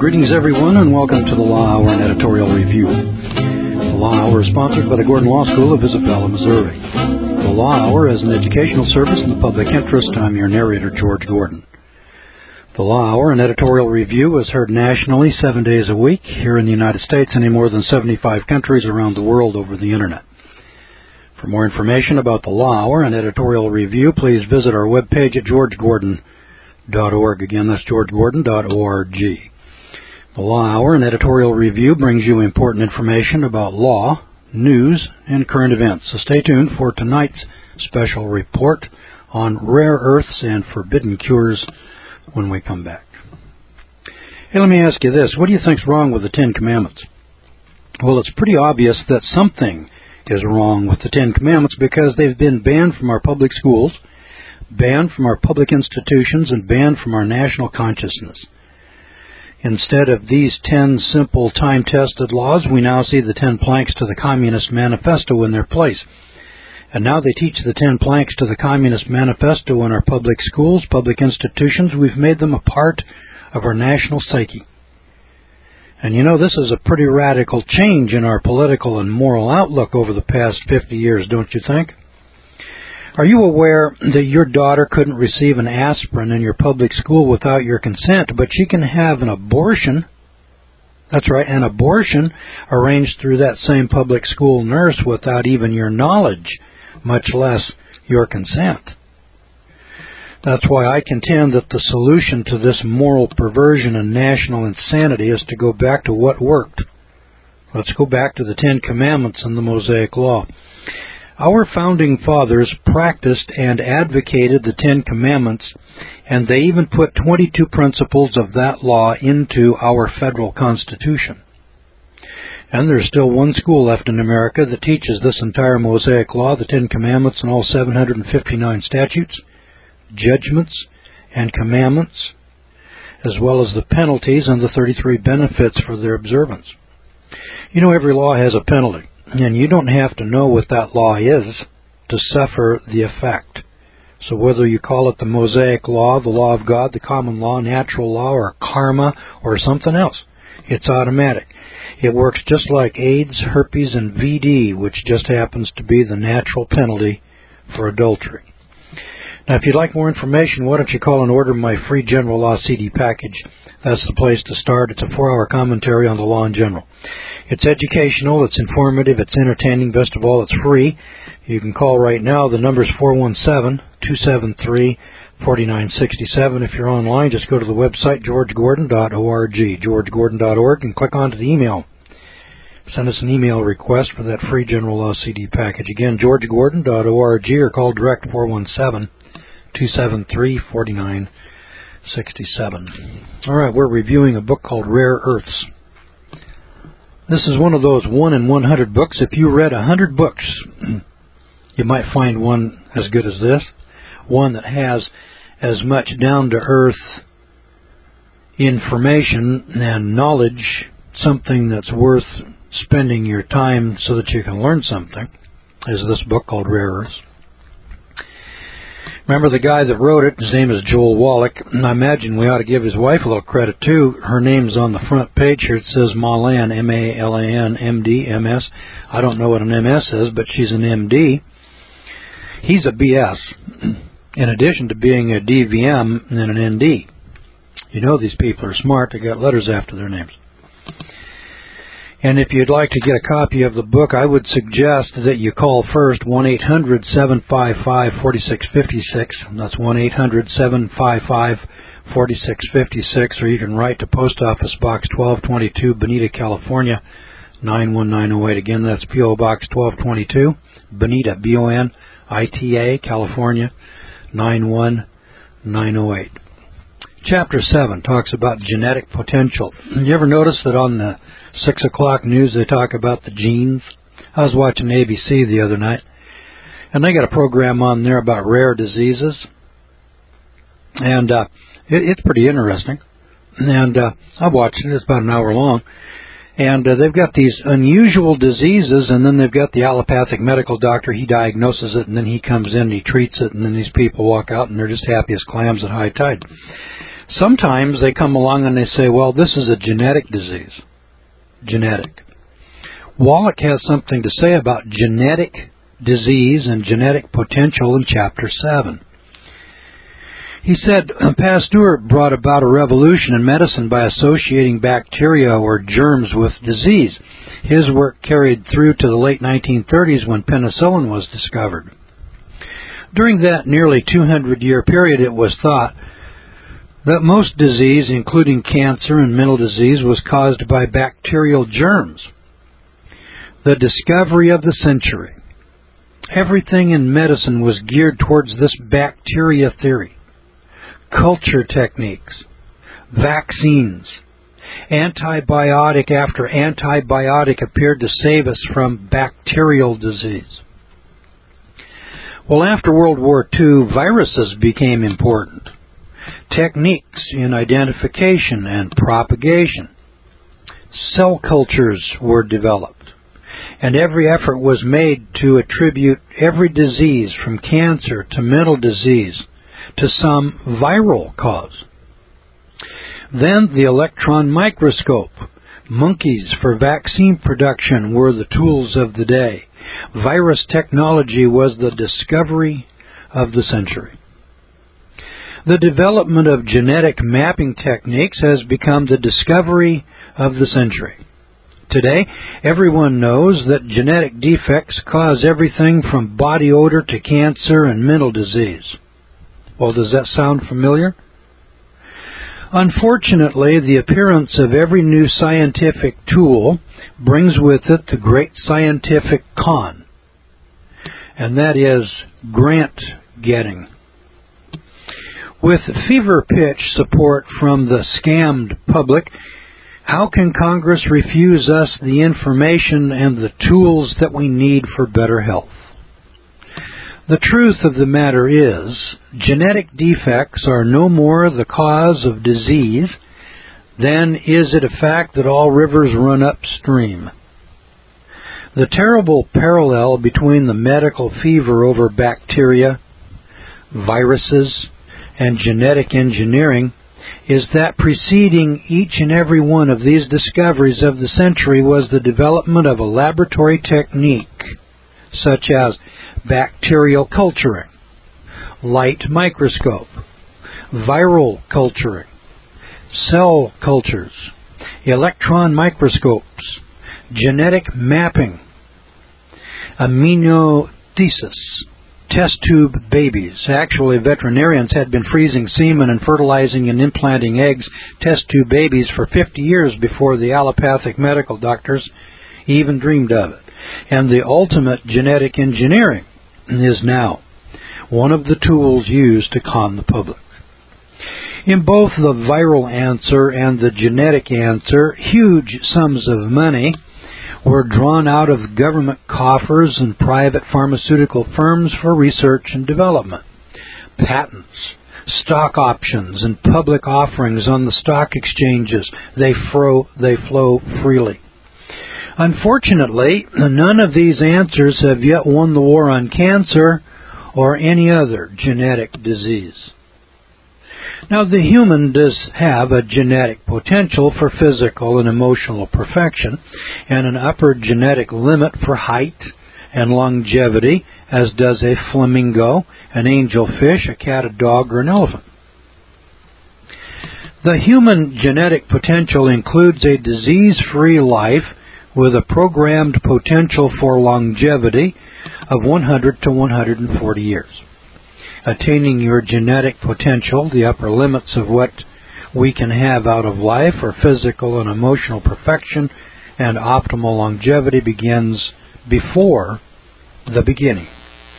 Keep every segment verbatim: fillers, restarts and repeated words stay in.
Greetings, everyone, and welcome to the Law Hour and Editorial Review. The Law Hour is sponsored by the Gordon Law School of Isabella, Missouri. The Law Hour is an educational service in the public interest. I'm your narrator, George Gordon. The Law Hour and Editorial Review is heard nationally seven days a week here in the United States and in more than seventy-five countries around the world over the Internet. For more information about the Law Hour and Editorial Review, please visit our webpage at george gordon dot org. Again, that's george gordon dot org. The Law Hour and Editorial Review brings you important information about law, news, and current events. So stay tuned for tonight's special report on rare earths and forbidden cures when we come back. Hey, let me ask you this. What do you think's wrong with the Ten Commandments? Well, it's pretty obvious that something is wrong with the Ten Commandments because they've been banned from our public schools, banned from our public institutions, and banned from our national consciousness. Instead of these ten simple time-tested laws, we now see the ten planks to the Communist Manifesto in their place. And now they teach the ten planks to the Communist Manifesto in our public schools, public institutions. We've made them a part of our national psyche. And you know, this is a pretty radical change in our political and moral outlook over the past fifty years, don't you think? Are you aware that your daughter couldn't receive an aspirin in your public school without your consent, but she can have an abortion? That's right, an abortion arranged through that same public school nurse without even your knowledge, much less your consent. That's why I contend that the solution to this moral perversion and national insanity is to go back to what worked. Let's go back to the Ten Commandments and the Mosaic Law. Our founding fathers practiced and advocated the Ten Commandments, and they even put twenty-two principles of that law into our federal Constitution. And there's still one school left in America that teaches this entire Mosaic Law, the Ten Commandments, and all seven hundred fifty-nine statutes, judgments, and commandments, as well as the penalties and the thirty-three benefits for their observance. You know, every law has a penalty. And you don't have to know what that law is to suffer the effect. So whether you call it the Mosaic Law, the Law of God, the Common Law, Natural Law, or Karma, or something else, it's automatic. It works just like AIDS, herpes, and V D, which just happens to be the natural penalty for adultery. Now, if you'd like more information, why don't you call and order my free General Law C D package? That's the place to start. It's a four-hour commentary on the law in general. It's educational, it's informative, it's entertaining. Best of all, it's free. You can call right now. The number's four one seven, two seven three, four nine six seven. If you're online, just go to the website, george gordon dot org, george gordon dot org, and click onto the email. Send us an email request for that free General Law C D package. Again, george gordon dot org, or call direct four one seven, two seven three, four nine six seven. All right, we're reviewing a book called Rare Earths. This is one of those one in one hundred books. If you read one hundred books, you might find one as good as this, one that has as much down-to-earth information and knowledge, something that's worth spending your time so that you can learn something, is this book called Rare Earths. Remember the guy that wrote it, his name is Joel Wallach, and I imagine we ought to give his wife a little credit too. Her name's on the front page here. It says Malan, M A L A N, M D, M S. I don't know what an M S is, but she's an M D. He's a B S, in addition to being a D V M and an N D. You know these people are smart. They got letters after their names. And if you'd like to get a copy of the book, I would suggest that you call first one eight hundred, seven five five, four six five six. That's one eight hundred, seven five five, four six five six. Or you can write to Post Office Box twelve twenty-two, Bonita, California, nine one nine oh eight. Again, that's P O Box twelve twenty-two, Bonita, B O N I T A, California, nine one nine oh eight. Chapter seven talks about genetic potential. You ever notice that on the six o'clock news they talk about the genes? I was watching A B C the other night, and they got a program on there about rare diseases. And uh, it, it's pretty interesting. And uh, I watched it. It's about an hour long. And uh, they've got these unusual diseases, and then they've got the allopathic medical doctor. He diagnoses it, and then he comes in and he treats it, and then these people walk out, and they're just happy as clams at high tide. Sometimes they come along and they say, well, this is a genetic disease. Genetic. Wallach has something to say about genetic disease and genetic potential in Chapter seven. He said, Pasteur brought about a revolution in medicine by associating bacteria or germs with disease. His work carried through to the late nineteen thirties when penicillin was discovered. During that nearly two hundred year period, it was thought that most disease, including cancer and mental disease, was caused by bacterial germs. The discovery of the century. Everything in medicine was geared towards this bacteria theory. Culture techniques, vaccines, antibiotic after antibiotic appeared to save us from bacterial disease. Well, after World War Two, viruses became important. Techniques in identification and propagation. Cell cultures were developed, and every effort was made to attribute every disease from cancer to mental disease to some viral cause. Then the electron microscope. Monkeys for vaccine production were the tools of the day. Virus technology was the discovery of the century. The development of genetic mapping techniques has become the discovery of the century. Today, everyone knows that genetic defects cause everything from body odor to cancer and mental disease. Well, does that sound familiar? Unfortunately, the appearance of every new scientific tool brings with it the great scientific con, and that is grant getting. With fever pitch support from the scammed public, how can Congress refuse us the information and the tools that we need for better health? The truth of the matter is, genetic defects are no more the cause of disease than is it a fact that all rivers run upstream. The terrible parallel between the medical fever over bacteria, viruses, and genetic engineering is that preceding each and every one of these discoveries of the century was the development of a laboratory technique such as bacterial culturing, light microscope, viral culturing, cell cultures, electron microscopes, genetic mapping, amniocentesis, test tube babies. Actually, veterinarians had been freezing semen and fertilizing and implanting eggs, test tube babies, for fifty years before the allopathic medical doctors even dreamed of it. And the ultimate genetic engineering is now one of the tools used to con the public. In both the viral answer and the genetic answer, huge sums of money were drawn out of government coffers and private pharmaceutical firms for research and development. Patents, stock options, and public offerings on the stock exchanges, they, fro- they flow freely. Unfortunately, none of these answers have yet won the war on cancer or any other genetic disease. Now, the human does have a genetic potential for physical and emotional perfection and an upper genetic limit for height and longevity, as does a flamingo, an angelfish, a cat, a dog, or an elephant. The human genetic potential includes a disease-free life with a programmed potential for longevity of one hundred to one hundred forty years. Attaining your genetic potential, the upper limits of what we can have out of life, are physical and emotional perfection, and optimal longevity begins before the beginning.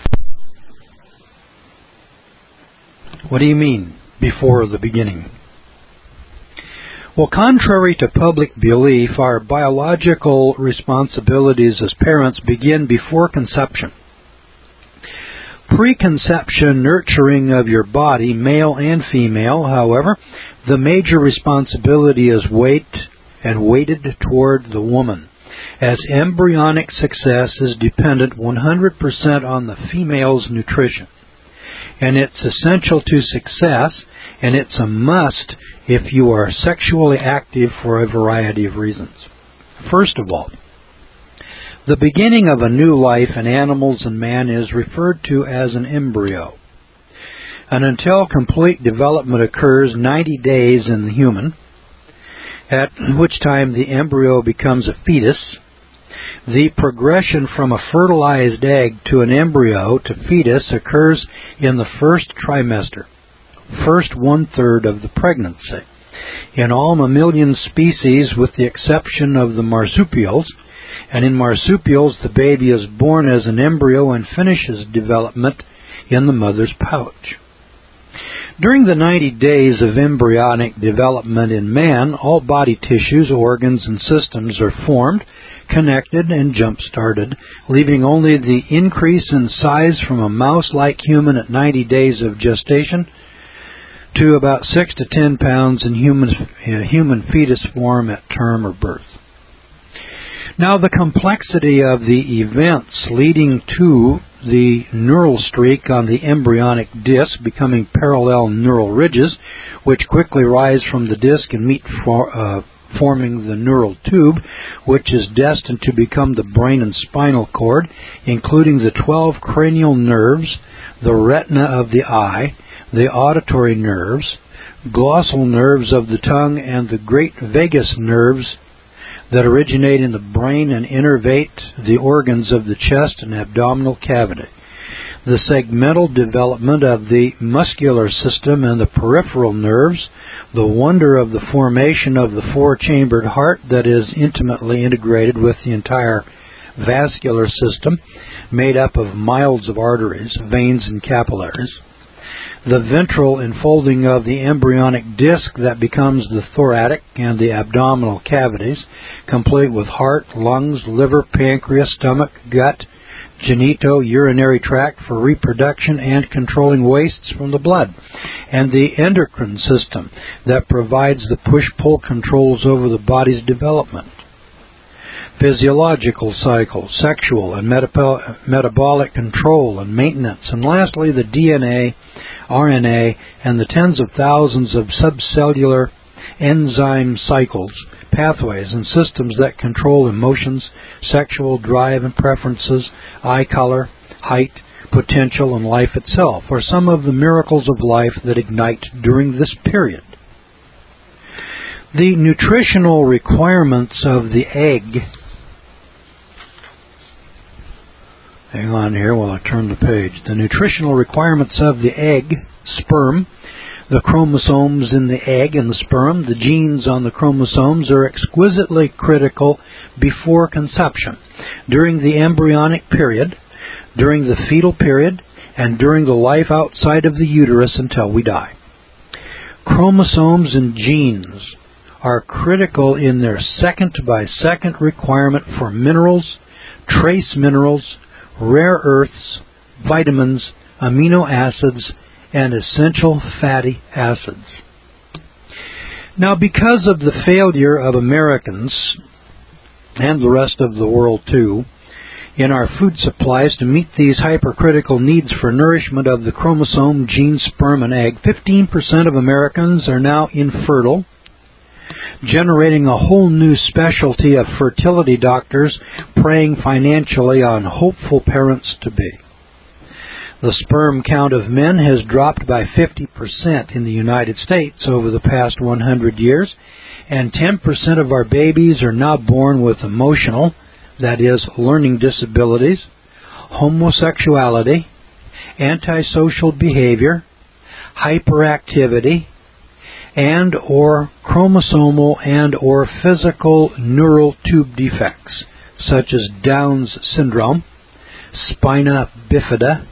What do you mean, before the beginning? Well, contrary to public belief, our biological responsibilities as parents begin before conception. Preconception nurturing of your body, male and female, however, the major responsibility is weight and weighted toward the woman, as embryonic success is dependent one hundred percent on the female's nutrition. And it's essential to success and it's a must if you are sexually active for a variety of reasons. First of all, the beginning of a new life in animals and man is referred to as an embryo. And until complete development occurs, ninety days in the human, at which time the embryo becomes a fetus, the progression from a fertilized egg to an embryo to fetus occurs in the first trimester, first one-third of the pregnancy. In all mammalian species, with the exception of the marsupials, and in marsupials the baby is born as an embryo and finishes development in the mother's pouch. During the ninety days of embryonic development in man, all body tissues, organs, and systems are formed, connected, and jump-started, leaving only the increase in size from a mouse-like human at ninety days of gestation to about six to ten pounds in human, uh, human fetus form at term or birth. Now, the complexity of the events leading to the neural streak on the embryonic disc becoming parallel neural ridges, which quickly rise from the disc and meet for, uh, forming the neural tube, which is destined to become the brain and spinal cord, including the twelve cranial nerves, the retina of the eye, the auditory nerves, glossal nerves of the tongue, and the great vagus nerves that originate in the brain and innervate the organs of the chest and abdominal cavity. The segmental development of the muscular system and the peripheral nerves, the wonder of the formation of the four-chambered heart that is intimately integrated with the entire vascular system, made up of miles of arteries, veins, and capillaries. The ventral enfolding of the embryonic disc that becomes the thoracic and the abdominal cavities, complete with heart, lungs, liver, pancreas, stomach, gut, genito-urinary tract for reproduction and controlling wastes from the blood, and the endocrine system that provides the push-pull controls over the body's development. Physiological cycle, sexual and metab- metabolic control and maintenance, and lastly the D N A, R N A, and the tens of thousands of subcellular enzyme cycles, pathways, and systems that control emotions, sexual drive and preferences, eye color, height, potential, and life itself, are some of the miracles of life that ignite during this period. The nutritional requirements of the egg. Hang on here while I turn the page. The nutritional requirements of the egg, sperm, the chromosomes in the egg and the sperm, the genes on the chromosomes are exquisitely critical before conception, during the embryonic period, during the fetal period, and during the life outside of the uterus until we die. Chromosomes and genes are critical in their second-by-second requirement for minerals, trace minerals, rare earths, vitamins, amino acids, and essential fatty acids. Now, because of the failure of Americans, and the rest of the world too, in our food supplies to meet these hypercritical needs for nourishment of the chromosome, gene, sperm, and egg, fifteen percent of Americans are now infertile, generating a whole new specialty of fertility doctors preying financially on hopeful parents-to-be. The sperm count of men has dropped by fifty percent in the United States over the past one hundred years, and ten percent of our babies are now born with emotional, that is, learning disabilities, homosexuality, antisocial behavior, hyperactivity, and or chromosomal and or physical neural tube defects, such as Down's syndrome, spina bifida,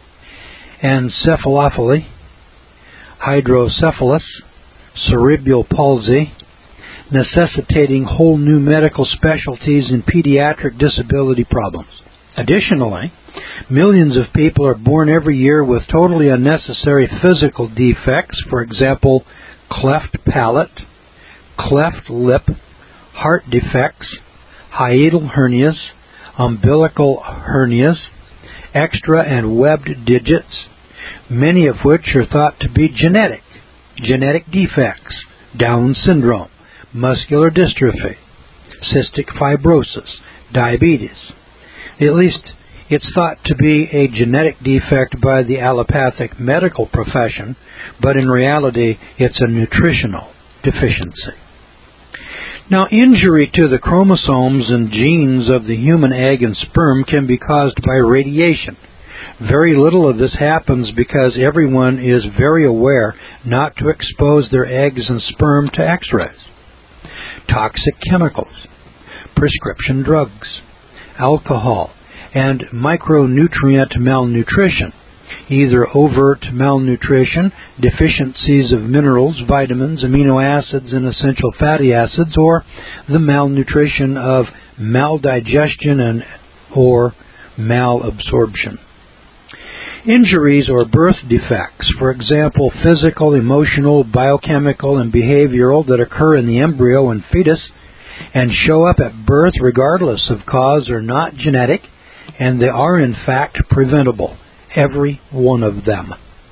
encephalopathy, hydrocephalus, cerebral palsy, necessitating whole new medical specialties in pediatric disability problems. Additionally, millions of people are born every year with totally unnecessary physical defects, for example, cleft palate, cleft lip, heart defects, hiatal hernias, umbilical hernias, extra and webbed digits, many of which are thought to be genetic, genetic defects, Down syndrome, muscular dystrophy, cystic fibrosis, diabetes. At least it's thought to be a genetic defect by the allopathic medical profession, but in reality it's a nutritional deficiency. Now, injury to the chromosomes and genes of the human egg and sperm can be caused by radiation. Very little of this happens because everyone is very aware not to expose their eggs and sperm to X-rays. Toxic chemicals, prescription drugs, alcohol, and micronutrient malnutrition, either overt malnutrition, deficiencies of minerals, vitamins, amino acids, and essential fatty acids, or the malnutrition of maldigestion and or malabsorption. Injuries or birth defects, for example, physical, emotional, biochemical, and behavioral that occur in the embryo and fetus and show up at birth regardless of cause, are not genetic, and they are in fact preventable, every one of them.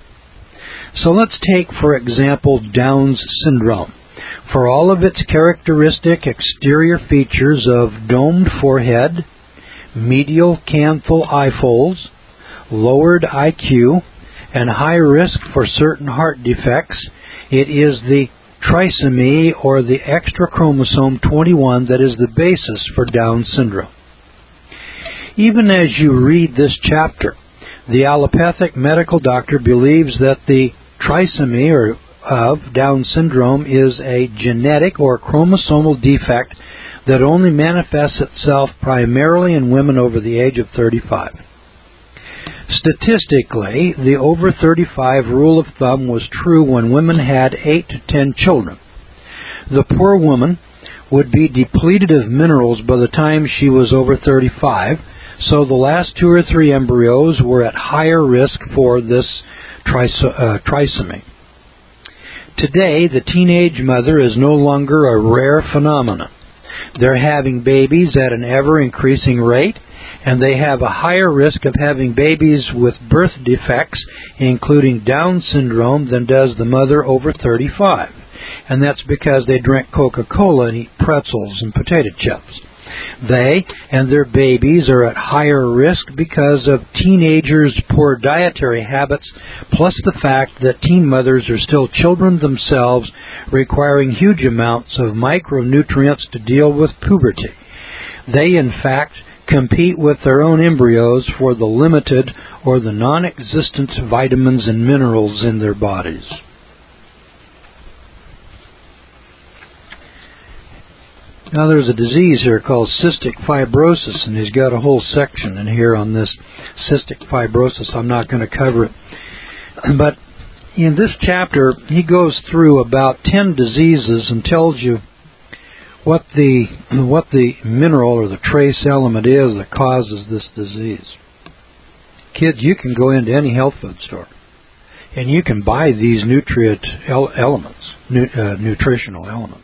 So let's take, for example, Down's syndrome. For all of its characteristic exterior features of domed forehead, medial canthal eye folds, lowered I Q, and high risk for certain heart defects, it is the trisomy or the extra chromosome twenty-one that is the basis for Down syndrome. Even as you read this chapter, the allopathic medical doctor believes that the trisomy or of Down syndrome is a genetic or chromosomal defect that only manifests itself primarily in women over the age of thirty-five. Statistically, the over thirty-five rule of thumb was true when women had eight to ten children. The poor woman would be depleted of minerals by the time she was over thirty-five, so the last two or three embryos were at higher risk for this tris- uh, trisomy. Today, the teenage mother is no longer a rare phenomenon. They're having babies at an ever-increasing rate, and they have a higher risk of having babies with birth defects, including Down syndrome, than does the mother over thirty-five. And that's because they drink Coca-Cola and eat pretzels and potato chips. They and their babies are at higher risk because of teenagers' poor dietary habits, plus the fact that teen mothers are still children themselves, requiring huge amounts of micronutrients to deal with puberty. They, in fact, compete with their own embryos for the limited or the non-existent vitamins and minerals in their bodies. Now, there's a disease here called cystic fibrosis, and he's got a whole section in here on this cystic fibrosis. I'm not going to cover it. But in this chapter, he goes through about ten diseases and tells you what the what the mineral or the trace element is that causes this disease. Kids, you can go into any health food store, and you can buy these nutrient elements, nu- uh, nutritional elements.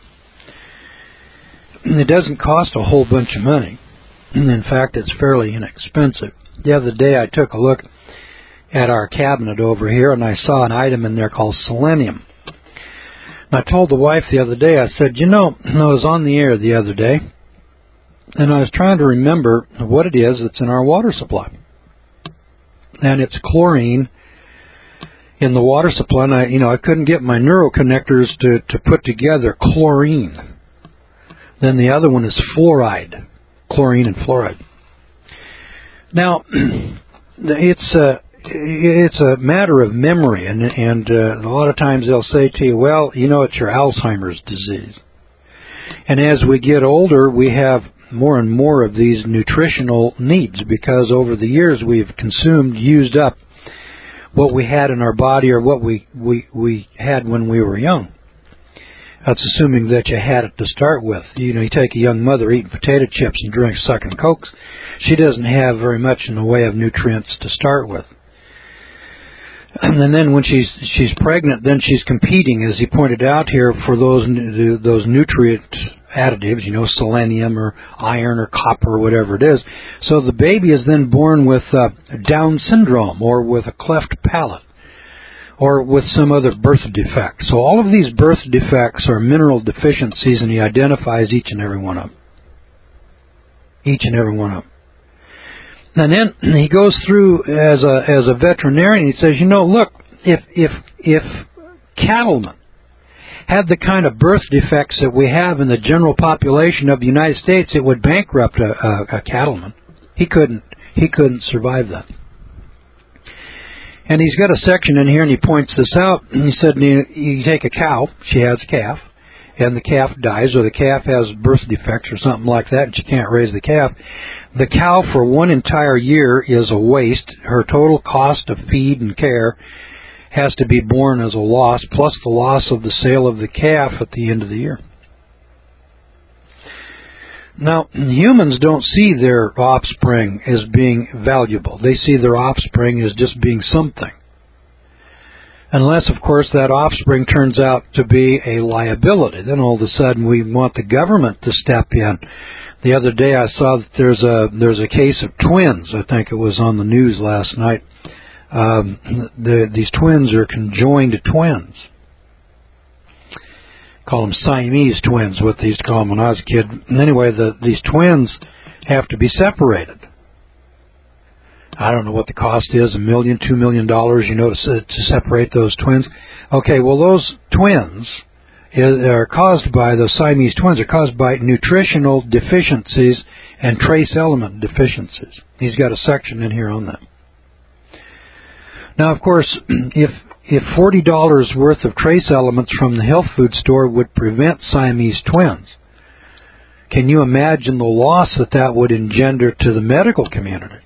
It doesn't cost a whole bunch of money. In fact, it's fairly inexpensive. The other day I took a look at our cabinet over here, and I saw an item in there called selenium. And I told the wife the other day, I said, you know, I was on the air the other day, and I was trying to remember what it is that's in our water supply. And it's chlorine in the water supply, and I, you know, I couldn't get my neuroconnectors to, to put together chlorine. Then the other one is fluoride, chlorine and fluoride. Now, it's a, it's a matter of memory, and, and uh, a lot of times they'll say to you, well, you know, it's your Alzheimer's disease. And as we get older, we have more and more of these nutritional needs because over the years we've consumed, used up what we had in our body or what we, we, we had when we were young. That's assuming that you had it to start with. You know, you take a young mother eating potato chips and drink sucking Cokes, she doesn't have very much in the way of nutrients to start with. And then when she's she's pregnant, then she's competing, as he pointed out here, for those those nutrient additives, you know, selenium or iron or copper or whatever it is. So the baby is then born with uh, Down syndrome or with a cleft palate, or with some other birth defect. So all of these birth defects are mineral deficiencies, and he identifies each and every one of them. Each and every one of them. And then he goes through as a as a veterinarian. He says, you know, look, if if if cattlemen had the kind of birth defects that we have in the general population of the United States, it would bankrupt a, a, a cattleman. He couldn't he couldn't survive that. And he's got a section in here, and he points this out. He said, you, you take a cow, she has a calf, and the calf dies, or the calf has birth defects or something like that, and she can't raise the calf. The cow for one entire year is a waste. Her total cost of feed and care has to be borne as a loss, plus the loss of the sale of the calf at the end of the year. Now, humans don't see their offspring as being valuable. They see their offspring as just being something. Unless, of course, that offspring turns out to be a liability. Then all of a sudden we want the government to step in. The other day I saw that there's a there's a case of twins. I think it was on the news last night. Um, the, these twins are conjoined twins. Call them Siamese twins, what they used to call them when I was a kid. And anyway, the, these twins have to be separated. I don't know what the cost is, a million, two million dollars, you know, to, to separate those twins. Okay, well, those twins is, are caused by, those Siamese twins are caused by nutritional deficiencies and trace element deficiencies. He's got a section in here on that. Now, of course, if if forty dollars worth of trace elements from the health food store would prevent Siamese twins, can you imagine the loss that that would engender to the medical community?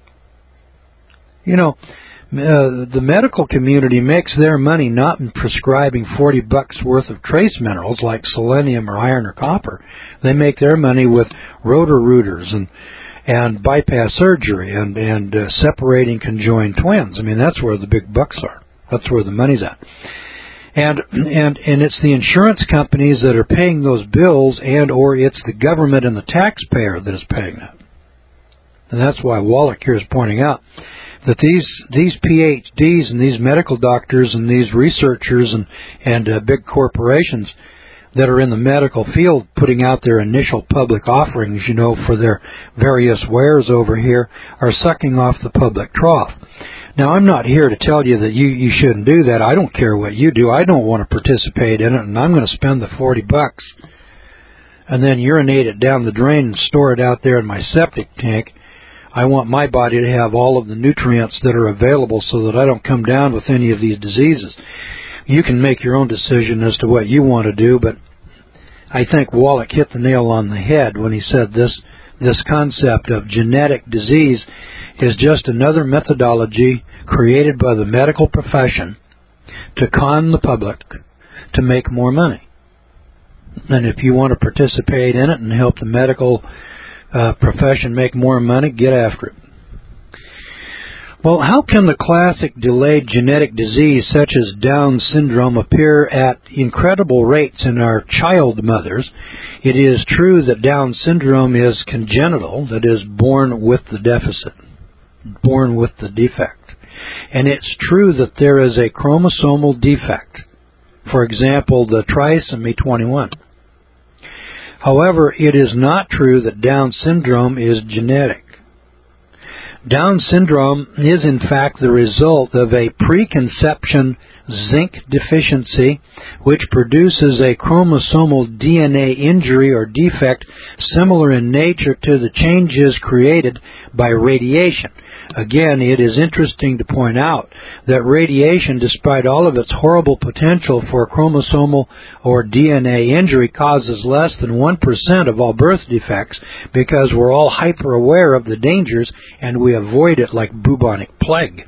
You know, uh, the medical community makes their money not in prescribing forty bucks worth of trace minerals like selenium or iron or copper. They make their money with Roto-Rooters and and bypass surgery and and uh, separating conjoined twins. I mean, that's where the big bucks are. That's where the money's at. And and and it's the insurance companies that are paying those bills, and or it's the government and the taxpayer that is paying that. And that's why Wallach here is pointing out that these these P H Ds and these medical doctors and these researchers and and uh, big corporations that are in the medical field putting out their initial public offerings, you know, for their various wares over here, are sucking off the public trough. Now, I'm not here to tell you that you, you shouldn't do that. I don't care what you do. I don't want to participate in it, and I'm going to spend the forty bucks and then urinate it down the drain and store it out there in my septic tank. I want my body to have all of the nutrients that are available so that I don't come down with any of these diseases. You can make your own decision as to what you want to do, but I think Wallach hit the nail on the head when he said this this concept of genetic disease is just another methodology created by the medical profession to con the public to make more money. And if you want to participate in it and help the medical uh, profession make more money, get after it. Well, how can the classic delayed genetic disease such as Down syndrome appear at incredible rates in our child mothers? It is true that Down syndrome is congenital, that is, born with the deficit, born with the defect. And it's true that there is a chromosomal defect, for example, the trisomy twenty-one. However, it is not true that Down syndrome is genetic. Down syndrome is in fact the result of a preconception zinc deficiency which produces a chromosomal D N A injury or defect similar in nature to the changes created by radiation. Again, it is interesting to point out that radiation, despite all of its horrible potential for chromosomal or D N A injury, causes less than one percent of all birth defects because we're all hyper-aware of the dangers and we avoid it like bubonic plague.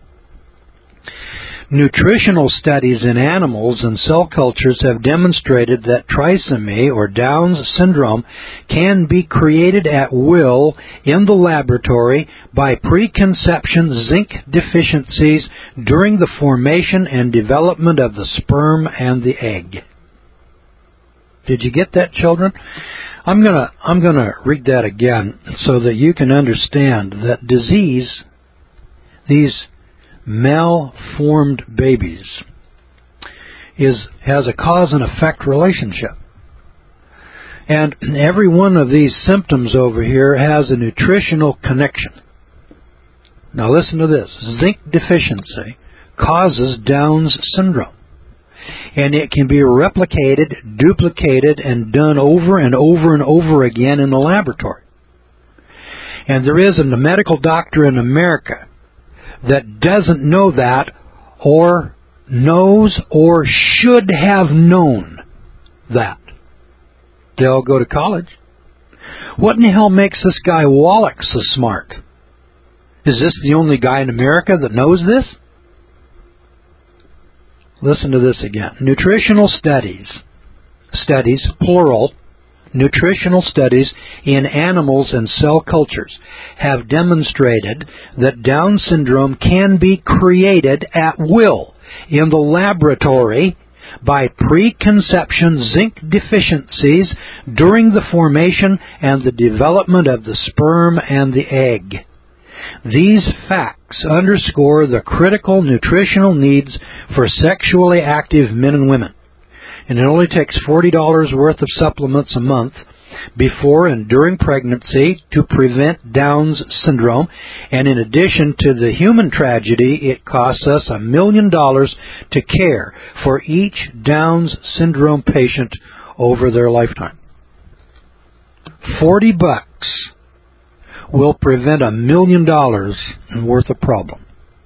Nutritional studies in animals and cell cultures have demonstrated that trisomy or Down syndrome can be created at will in the laboratory by preconception zinc deficiencies during the formation and development of the sperm and the egg. Did you get that, children? I'm gonna I'm gonna read that again so that you can understand that disease, these malformed babies is has a cause and effect relationship. And every one of these symptoms over here has a nutritional connection. Now listen to this. Zinc deficiency causes Down's syndrome. And it can be replicated, duplicated, and done over and over and over again in the laboratory. And there isn't a medical doctor in America that doesn't know that, or knows, or should have known that. They all go to college. What in the hell makes this guy Wallach so smart? Is this the only guy in America that knows this? Listen to this again. Nutritional studies, studies, plural, nutritional studies in animals and cell cultures have demonstrated that Down syndrome can be created at will in the laboratory by preconception zinc deficiencies during the formation and the development of the sperm and the egg. These facts underscore the critical nutritional needs for sexually active men and women. And it only takes forty dollars worth of supplements a month before and during pregnancy to prevent Down's syndrome. And in addition to the human tragedy, it costs us a million dollars to care for each Down's syndrome patient over their lifetime. Forty bucks will prevent a million dollars worth of problem.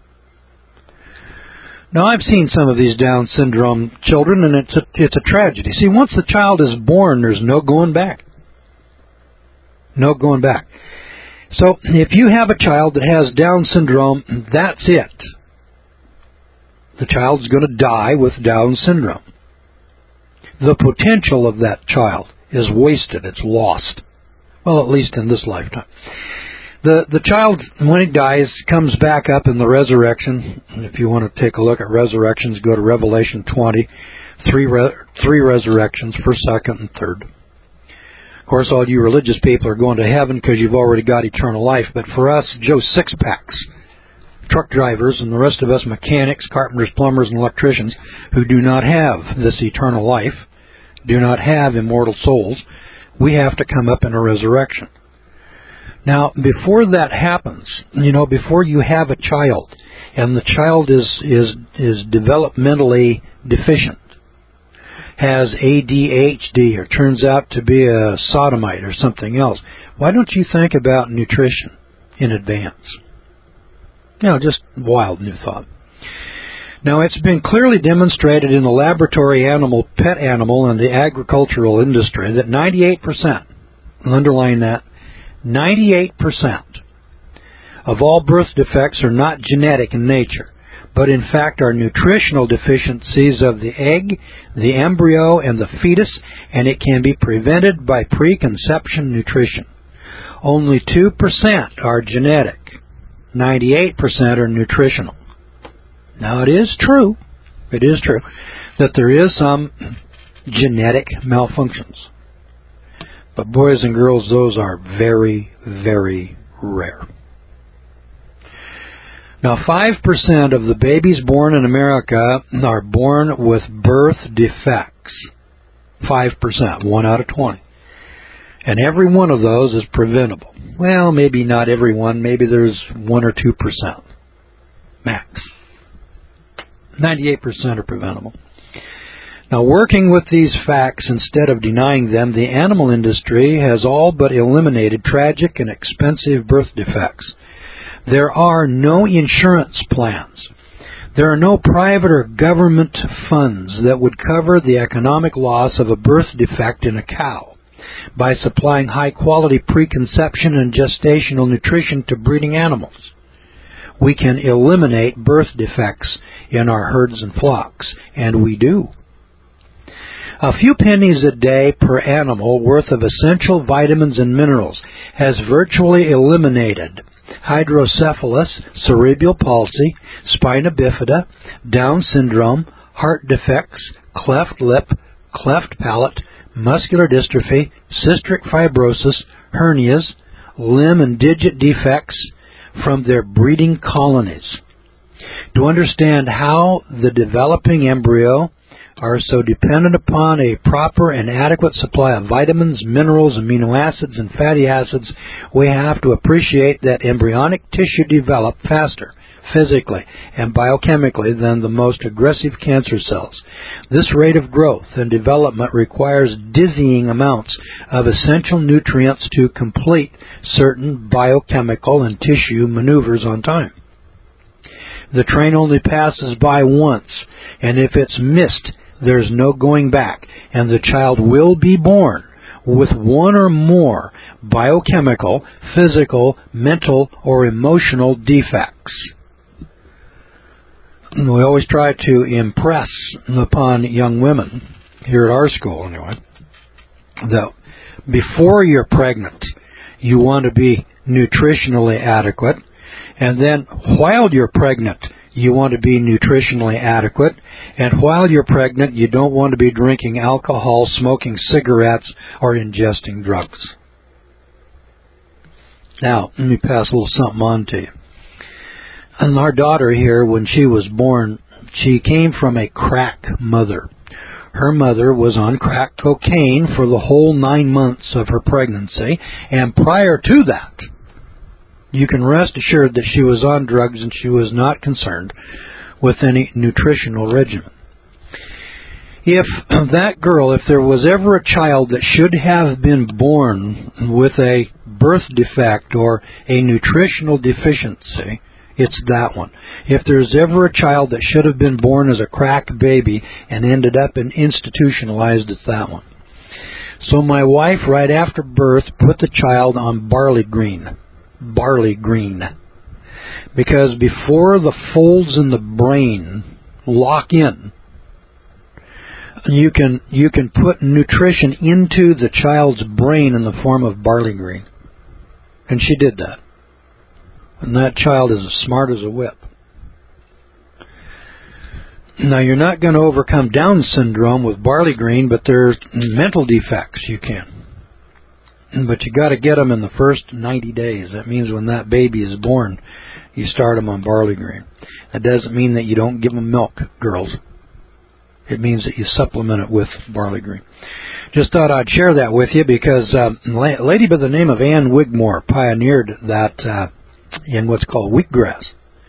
Now, I've seen some of these Down syndrome children, and it's a, it's a tragedy. See, once the child is born, there's no going back. No going back. So, if you have a child that has Down syndrome, that's it. The child's going to die with Down syndrome. The potential of that child is wasted. It's lost. Well, at least in this lifetime. The the child, when he dies, comes back up in the resurrection. If you want to take a look at resurrections, go to Revelation twenty. Three, re, three resurrections, first, second, and third. Of course, all you religious people are going to heaven because you've already got eternal life. But for us, Joe Sixpacks, truck drivers, and the rest of us mechanics, carpenters, plumbers, and electricians who do not have this eternal life, do not have immortal souls, we have to come up in a resurrection. Now, before that happens, you know, before you have a child, and the child is is is developmentally deficient, has A D H D, or turns out to be a sodomite or something else, why don't you think about nutrition in advance? You know, just wild new thought. Now, it's been clearly demonstrated in the laboratory animal, pet animal, and the agricultural industry that ninety-eight percent, underline that, ninety-eight percent of all birth defects are not genetic in nature, but in fact are nutritional deficiencies of the egg, the embryo, and the fetus, and it can be prevented by preconception nutrition. Only two percent are genetic. ninety-eight percent are nutritional. Now, it is true, it is true, that there is some genetic malfunctions. But boys and girls, those are very, very rare. Now, five percent of the babies born in America are born with birth defects. five percent, one out of twenty. And every one of those is preventable. Well, maybe not every one. Maybe there's one or two percent. Max. ninety-eight percent are preventable. Now, working with these facts instead of denying them, the animal industry has all but eliminated tragic and expensive birth defects. There are no insurance plans. There are no private or government funds that would cover the economic loss of a birth defect in a cow by supplying high-quality preconception and gestational nutrition to breeding animals. We can eliminate birth defects in our herds and flocks, and we do. A few pennies a day per animal worth of essential vitamins and minerals has virtually eliminated hydrocephalus, cerebral palsy, spina bifida, Down syndrome, heart defects, cleft lip, cleft palate, muscular dystrophy, cystic fibrosis, hernias, limb and digit defects from their breeding colonies. To understand how the developing embryo are so dependent upon a proper and adequate supply of vitamins, minerals, amino acids, and fatty acids, we have to appreciate that embryonic tissue develop faster, physically and biochemically, than the most aggressive cancer cells. This rate of growth and development requires dizzying amounts of essential nutrients to complete certain biochemical and tissue maneuvers on time. The train only passes by once, and if it's missed, there's no going back, and the child will be born with one or more biochemical, physical, mental, or emotional defects. We always try to impress upon young women, here at our school anyway, that before you're pregnant, you want to be nutritionally adequate, and then while you're pregnant, you want to be nutritionally adequate, and while you're pregnant, you don't want to be drinking alcohol, smoking cigarettes, or ingesting drugs. Now, let me pass a little something on to you. And our daughter here, when she was born, she came from a crack mother. Her mother was on crack cocaine for the whole nine months of her pregnancy, and prior to that, you can rest assured that she was on drugs and she was not concerned with any nutritional regimen. If that girl, if there was ever a child that should have been born with a birth defect or a nutritional deficiency, it's that one. If there's ever a child that should have been born as a crack baby and ended up in institutionalized, it's that one. So my wife, right after birth, put the child on barley green. Barley green. Because before the folds in the brain lock in, you can you can put nutrition into the child's brain in the form of barley green. And she did that. And that child is as smart as a whip. Now, you're not going to overcome Down syndrome with barley green, but there's mental defects you can. But you got to get them in the first ninety days. That means when that baby is born, you start them on barley green. That doesn't mean that you don't give them milk, girls. It means that you supplement it with barley green. Just thought I'd share that with you because uh, a lady by the name of Ann Wigmore pioneered that uh, in what's called wheatgrass.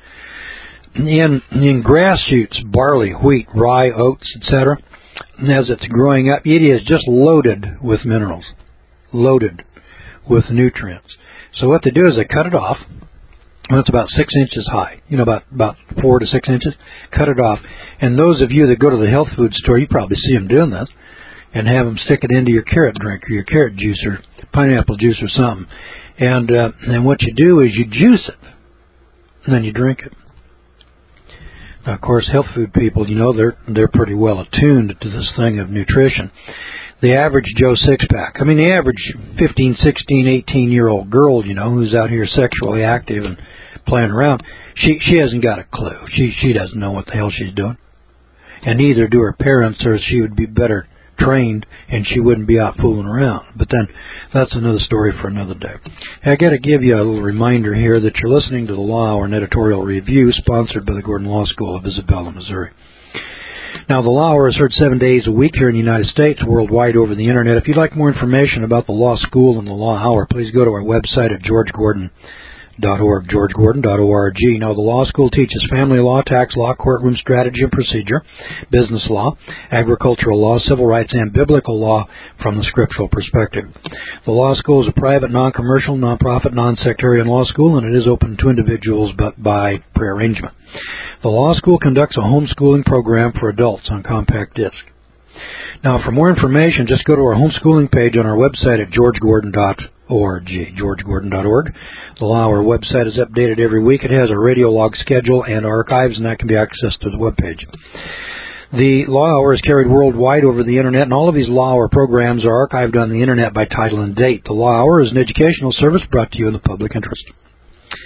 In, in grass shoots, barley, wheat, rye, oats, et cetera, and as it's growing up, it is just loaded with minerals. Loaded with nutrients. So what they do is they cut it off. And it's about six inches high, you know, about about four to six inches. Cut it off. And those of you that go to the health food store, you probably see them doing this, and have them stick it into your carrot drink or your carrot juice or pineapple juice or something. And uh, and what you do is you juice it, and then you drink it. Now, of course, health food people, you know, they're they're pretty well attuned to this thing of nutrition. The average Joe six-pack, I mean, the average fifteen, sixteen, eighteen-year-old girl, you know, who's out here sexually active and playing around, she she hasn't got a clue. She she doesn't know what the hell she's doing. And neither do her parents, or she would be better trained and she wouldn't be out fooling around. But then that's another story for another day. I got to give you a little reminder here that you're listening to the Law Hour, an editorial review sponsored by the Gordon Law School of Isabella, Missouri. Now, the Law Hour is heard seven days a week here in the United States, worldwide over the Internet. If you'd like more information about the Law School and the Law Hour, please go to our website at george gordon dot org, george gordon dot org. Now, the Law School teaches family law, tax law, courtroom strategy and procedure, business law, agricultural law, civil rights, and biblical law from the scriptural perspective. The Law School is a private, non-commercial, non-profit, non-sectarian law school, and it is open to individuals but by prearrangement. The Law School conducts a homeschooling program for adults on compact disc. Now, for more information, just go to our homeschooling page on our website at george gordon dot org, george gordon dot org. The Law Hour website is updated every week. It has a radio log schedule and archives, and that can be accessed to the webpage. The Law Hour is carried worldwide over the Internet, and all of these Law Hour programs are archived on the Internet by title and date. The Law Hour is an educational service brought to you in the public interest.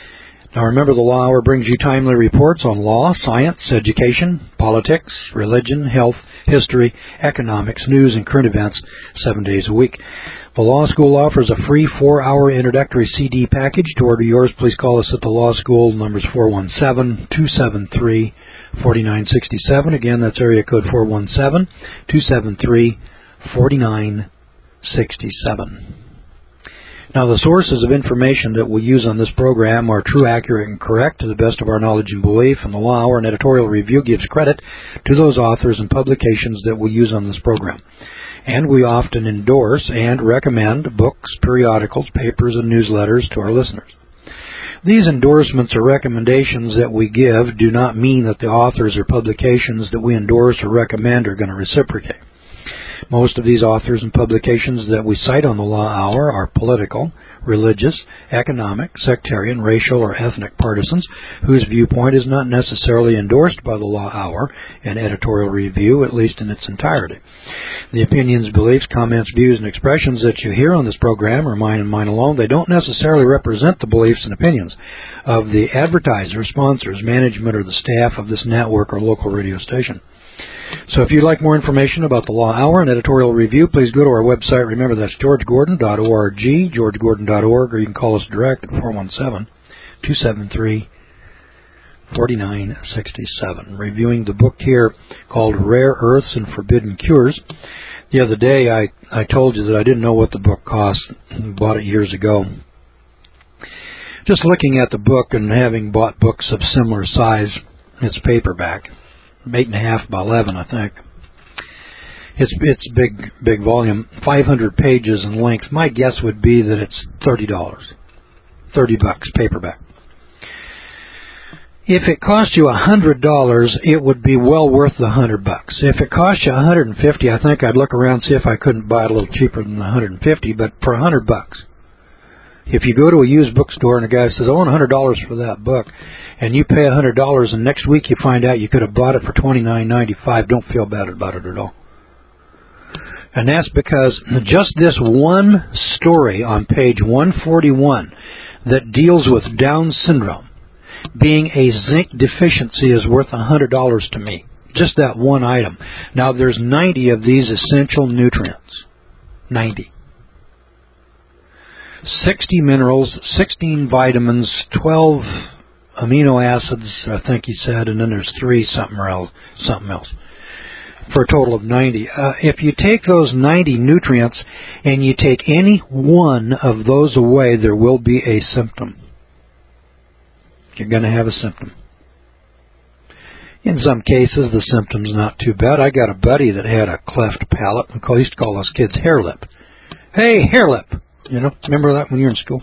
Now remember, the Law Hour brings you timely reports on law, science, education, politics, religion, health, history, economics, news, and current events seven days a week. The Law School offers a free four-hour introductory C D package. To order yours, please call us at the Law School. Number's four one seven, two seven three, four nine six seven. Again, that's area code four one seven, two seven three, four nine six seven. Now, the sources of information that we use on this program are true, accurate, and correct to the best of our knowledge and belief, and the Law Hour and Editorial Review gives credit to those authors and publications that we use on this program. And we often endorse and recommend books, periodicals, papers, and newsletters to our listeners. These endorsements or recommendations that we give do not mean that the authors or publications that we endorse or recommend are going to reciprocate. Most of these authors and publications that we cite on the Law Hour are political, religious, economic, sectarian, racial, or ethnic partisans whose viewpoint is not necessarily endorsed by the Law Hour and Editorial Review, at least in its entirety. The opinions, beliefs, comments, views, and expressions that you hear on this program are mine and mine alone. They don't necessarily represent the beliefs and opinions of the advertisers, sponsors, management, or the staff of this network or local radio station. So if you'd like more information about the Law Hour and Editorial Review, please go to our website. Remember, that's george gordon dot org, george gordon dot org, or you can call us direct at four one seven, two seven three, four nine six seven. Reviewing the book here called Rare Earths and Forbidden Cures. The other day I, I told you that I didn't know what the book cost. I bought it years ago. Just looking at the book and having bought books of similar size, it's paperback. Eight and a half by eleven, I think. It's it's big big volume, five hundred pages in length. My guess would be that it's thirty dollars, thirty bucks paperback. If it cost you a hundred dollars, it would be well worth the hundred bucks. If it cost you a hundred and fifty, I think I'd look around and see if I couldn't buy it a little cheaper than a hundred and fifty. But for a hundred bucks, if you go to a used bookstore and a guy says, "I want a hundred dollars for that book," and you pay a hundred dollars, and next week you find out you could have bought it for twenty nine ninety five, don't feel bad about it at all. And that's because just this one story on page one forty one that deals with Down syndrome being a zinc deficiency is worth a hundred dollars to me. Just that one item. Now there's ninety of these essential nutrients. Ninety. sixty minerals, sixteen vitamins, twelve amino acids, I think he said, and then there's three something else, something else, for a total of ninety. Uh, if you take those ninety nutrients and you take any one of those away, there will be a symptom. You're going to have a symptom. In some cases, the symptom's not too bad. I got a buddy that had a cleft palate. We used to call us kids hair lip. Hey, hair lip! You know, remember that when you were in school?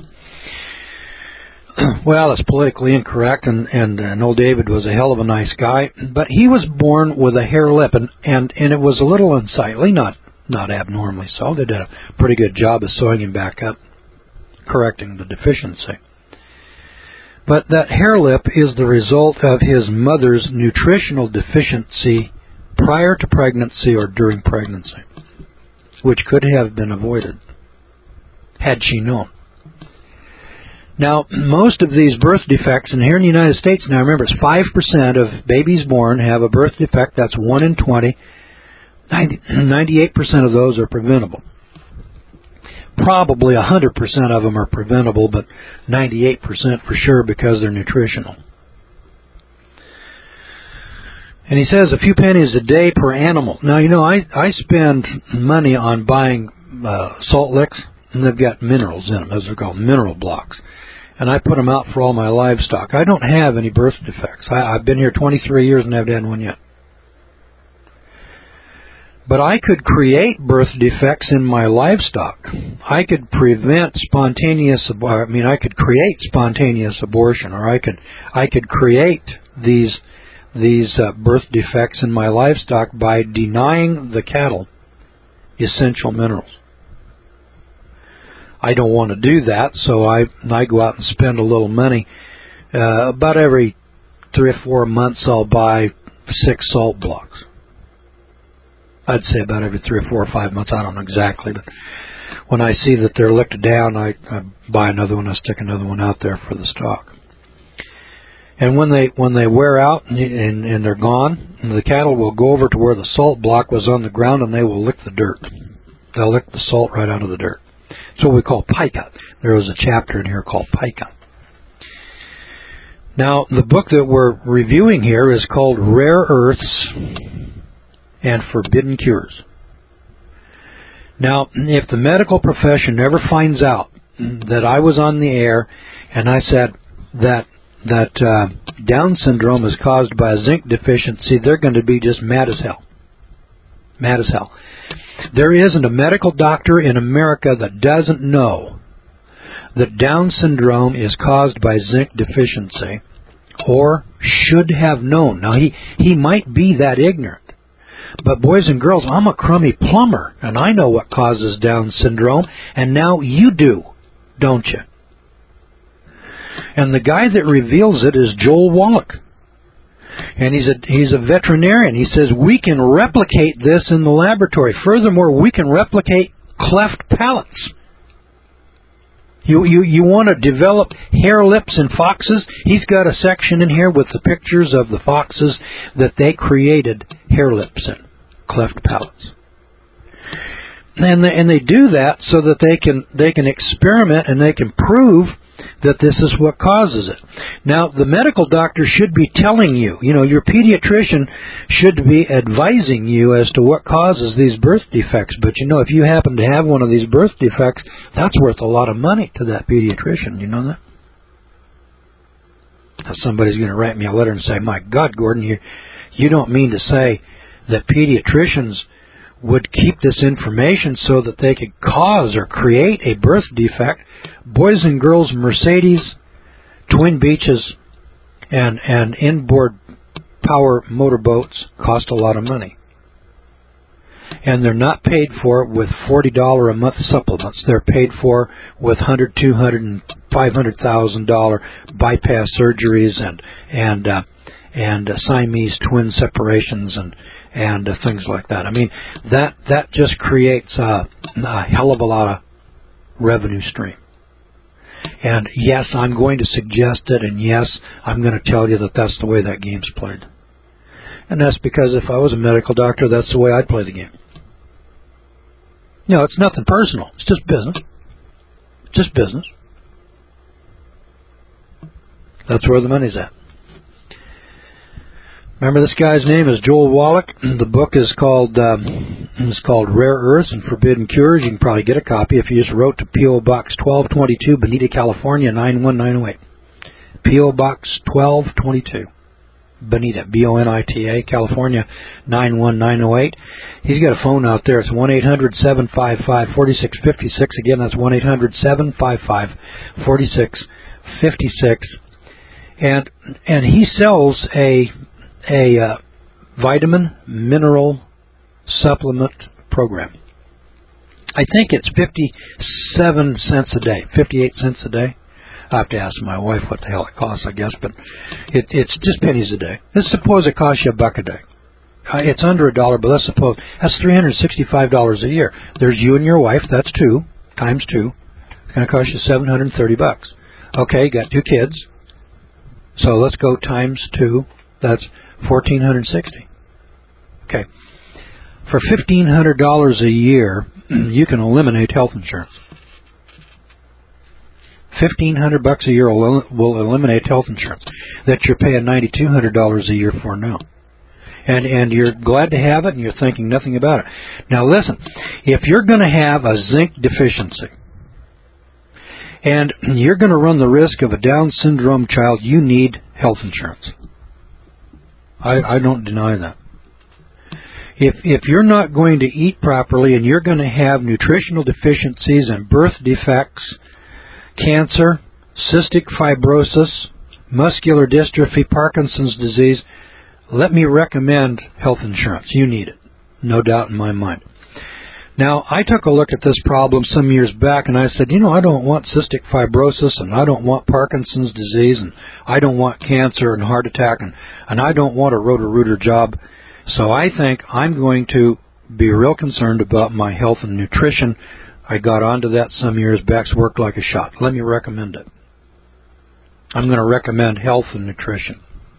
Well, it's politically incorrect, and, and, and old David was a hell of a nice guy, but he was born with a hair lip, and, and, and it was a little unsightly, not not abnormally so. They did a pretty good job of sewing him back up, correcting the deficiency. But that hair lip is the result of his mother's nutritional deficiency prior to pregnancy or during pregnancy, which could have been avoided had she known. Now, most of these birth defects, and here in the United States, now remember, it's five percent of babies born have a birth defect. That's one in twenty. ninety, ninety-eight percent of those are preventable. Probably one hundred percent of them are preventable, but ninety-eight percent for sure because they're nutritional. And he says a few pennies a day per animal. Now, you know, I, I spend money on buying uh, salt licks, and they've got minerals in them. Those are called mineral blocks. And I put them out for all my livestock. I don't have any birth defects. I, I've been here twenty-three years and haven't had one yet. But I could create birth defects in my livestock. I could prevent spontaneous, I mean, I could create spontaneous abortion, or I could, I could create these, these uh, birth defects in my livestock by denying the cattle essential minerals. I don't want to do that, so I, I go out and spend a little money. Uh, about every three or four months, I'll buy six salt blocks. I'd say about every three or four or five months. I don't know exactly, but when I see that they're licked down, I, I buy another one. I stick another one out there for the stock. And when they when they wear out and, and, and they're gone, the cattle will go over to where the salt block was on the ground, and they will lick the dirt. They'll lick the salt right out of the dirt. It's what we call pica. There was a chapter in here called pica. Now, the book that we're reviewing here is called Rare Earths and Forbidden Cures. Now, if the medical profession ever finds out that I was on the air and I said that that uh, Down syndrome is caused by a zinc deficiency, they're going to be just mad as hell. Mad as hell. There isn't a medical doctor in America that doesn't know that Down syndrome is caused by zinc deficiency, or should have known. Now, he, he might be that ignorant. But boys and girls, I'm a crummy plumber, and I know what causes Down syndrome, and now you do, don't you? And the guy that reveals it is Joel Wallach. And he's a he's a veterinarian. He says, we can replicate this in the laboratory. Furthermore, we can replicate cleft palates. You, you, you want to develop hair lips in foxes? He's got a section in here with the pictures of the foxes that they created hair lips in, cleft palates. And they, and they do that so that they can they can experiment and they can prove that this is what causes it. Now, the medical doctor should be telling you, you know, your pediatrician should be advising you as to what causes these birth defects. But, you know, if you happen to have one of these birth defects, that's worth a lot of money to that pediatrician. You know that? Now, somebody's going to write me a letter and say, my God, Gordon, you, you don't mean to say that pediatricians would keep this information so that they could cause or create a birth defect. Boys and girls, Mercedes, Twin Beaches, and, and inboard power motorboats cost a lot of money. And they're not paid for with forty dollars a month supplements. They're paid for with one hundred thousand dollars, two hundred thousand dollars, five hundred thousand dollars bypass surgeries and and uh, and uh, Siamese twin separations and and uh, things like that. I mean, that that just creates a, a hell of a lot of revenue stream. And yes, I'm going to suggest it, and yes, I'm going to tell you that that's the way that game's played. And that's because if I was a medical doctor, that's the way I'd play the game. You know, it's nothing personal. It's just business. Just business. That's where the money's at. Remember, this guy's name is Joel Wallach. The book is called um, is called Rare Earths and Forbidden Cures. You can probably get a copy if you just wrote to P O. Box twelve twenty-two, Bonita, California, nine one nine oh eight. P O. Box twelve twenty-two, Bonita, B O N I T A, California, nine one nine oh eight. He's got a phone out there. It's one eight hundred, seven five five, four six five six. Again, that's one eight hundred, seven five five, four six five six. And, and he sells a... a uh, vitamin mineral supplement program. I think it's fifty-seven cents a day, fifty-eight cents a day. I have to ask my wife what the hell it costs, I guess, but it, it's just pennies a day. Let's suppose it costs you a buck a day. Uh, it's under a dollar, but let's suppose that's three hundred sixty-five dollars a year. There's you and your wife, that's two, times two. It's going to cost you seven hundred thirty bucks. Okay, you got two kids. So let's go times two. That's fourteen sixty. Okay. For fifteen hundred dollars a year, you can eliminate health insurance. fifteen hundred bucks a year will, will eliminate health insurance that you're paying nine thousand two hundred dollars a year for now. And and you're glad to have it, and you're thinking nothing about it. Now listen, if you're going to have a zinc deficiency, and you're going to run the risk of a Down syndrome child, you need health insurance. I, I don't deny that. If if you're not going to eat properly and you're going to have nutritional deficiencies and birth defects, cancer, cystic fibrosis, muscular dystrophy, Parkinson's disease, let me recommend health insurance. You need it, no doubt in my mind. Now, I took a look at this problem some years back, and I said, you know, I don't want cystic fibrosis, and I don't want Parkinson's disease, and I don't want cancer and heart attack, and, and I don't want a Roto-Rooter job. So I think I'm going to be real concerned about my health and nutrition. I got onto that some years back. It's worked like a shot. Let me recommend it. I'm going to recommend health and nutrition.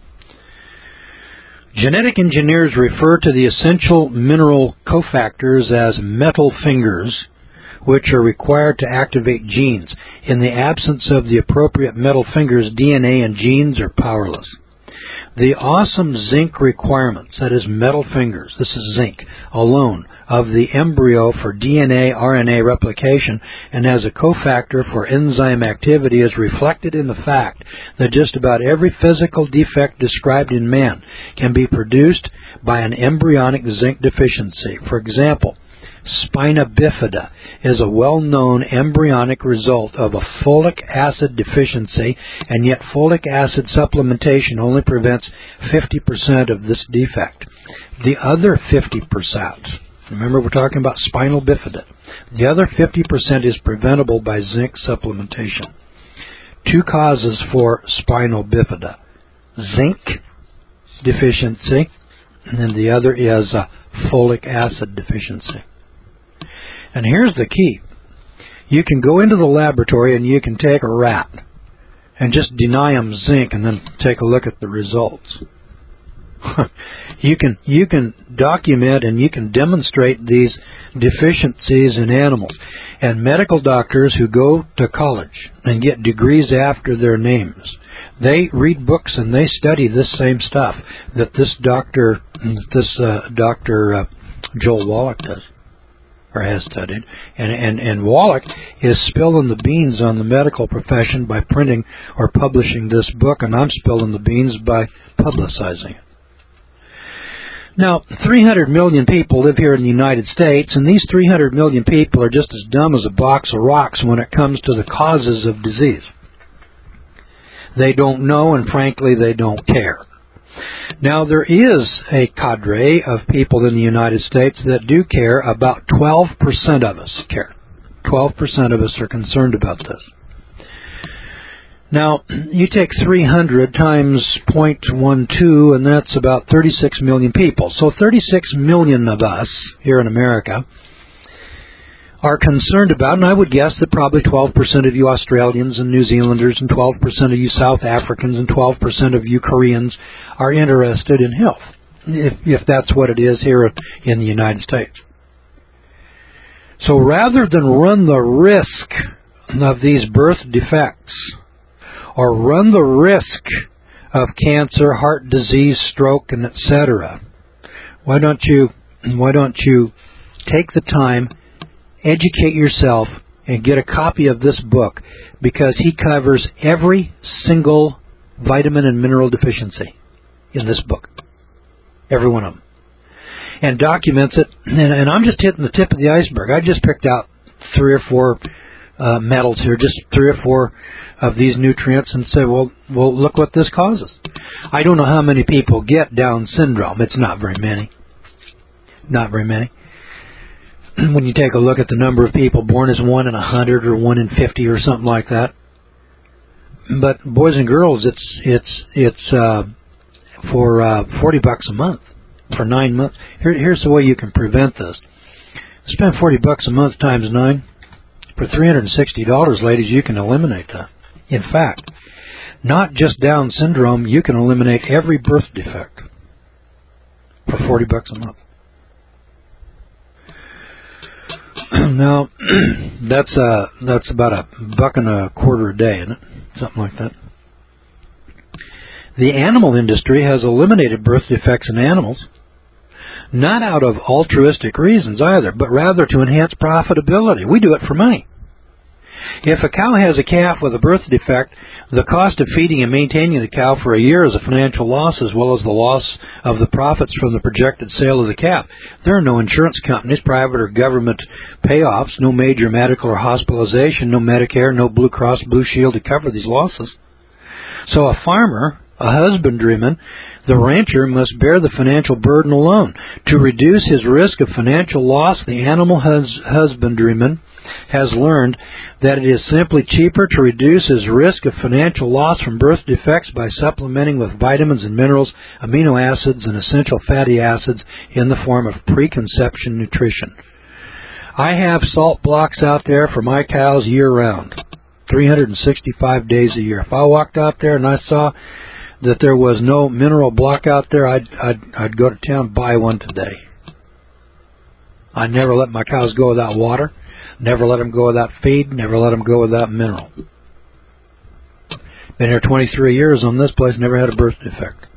Genetic engineers refer to the essential mineral cofactors as metal fingers, which are required to activate genes. In the absence of the appropriate metal fingers, D N A and genes are powerless. The awesome zinc requirements, that is metal fingers, this is zinc, alone, of the embryo for D N A R N A replication and as a cofactor for enzyme activity is reflected in the fact that just about every physical defect described in man can be produced by an embryonic zinc deficiency. For example, spina bifida is a well-known embryonic result of a folic acid deficiency, and yet folic acid supplementation only prevents fifty percent of this defect. The other fifty percent, remember we're talking about spinal bifida, the other fifty percent is preventable by zinc supplementation. Two causes for spinal bifida: zinc deficiency, and then the other is a folic acid deficiency. And here's the key. You can go into the laboratory and you can take a rat and just deny them zinc and then take a look at the results. you can you can document and you can demonstrate these deficiencies in animals. And medical doctors who go to college and get degrees after their names, they read books and they study this same stuff that this doctor, this uh, Doctor uh, Joel Wallach does. Or has studied, and, and, and Wallach is spilling the beans on the medical profession by printing or publishing this book, and I'm spilling the beans by publicizing it. Now, three hundred million people live here in the United States, and these three hundred million people are just as dumb as a box of rocks when it comes to the causes of disease. They don't know, and frankly, they don't care. Now, there is a cadre of people in the United States that do care. About twelve percent of us care. twelve percent of us are concerned about this. Now, you take three hundred times zero point one two, and that's about thirty-six million people. So thirty-six million of us here in America are concerned about, and I would guess that probably twelve percent of you Australians and New Zealanders and twelve percent of you South Africans and twelve percent of you Koreans are interested in health, if, if that's what it is here in the United States. So rather than run the risk of these birth defects or run the risk of cancer, heart disease, stroke, and et cetera, why don't you why don't you take the time, educate yourself, and get a copy of this book, because he covers every single vitamin and mineral deficiency in this book. Every one of them. And documents it. And, and I'm just hitting the tip of the iceberg. I just picked out three or four uh, metals here, just three or four of these nutrients, and said, well, well, look what this causes. I don't know how many people get Down syndrome. It's not very many. Not very many. When you take a look at the number of people born as one in a hundred or one in fifty or something like that. But boys and girls, it's it's it's uh, for uh, forty bucks a month for nine months. Here, here's the way you can prevent this. Spend forty bucks a month times nine for three hundred and sixty dollars, ladies. You can eliminate that. In fact, not just Down syndrome, you can eliminate every birth defect for forty bucks a month. Now, that's uh, that's about a buck and a quarter a day, isn't it? Something like that. The animal industry has eliminated birth defects in animals, not out of altruistic reasons either, but rather to enhance profitability. We do it for money. If a cow has a calf with a birth defect, the cost of feeding and maintaining the cow for a year is a financial loss, as well as the loss of the profits from the projected sale of the calf. There are no insurance companies, private or government payoffs, no major medical or hospitalization, no Medicare, no Blue Cross Blue Shield to cover these losses. So a farmer, a husbandryman, the rancher must bear the financial burden alone. To reduce his risk of financial loss, the animal hus- husbandryman has learned that it is simply cheaper to reduce his risk of financial loss from birth defects by supplementing with vitamins and minerals, amino acids, and essential fatty acids in the form of preconception nutrition. I have salt blocks out there for my cows year-round. three hundred sixty-five days a year. If I walked out there and I saw that there was no mineral block out there, I'd, I'd, I'd go to town and buy one today. I never let my cows go without water, never let them go without feed, never let them go without mineral. Been here twenty-three years on this place, never had a birth defect.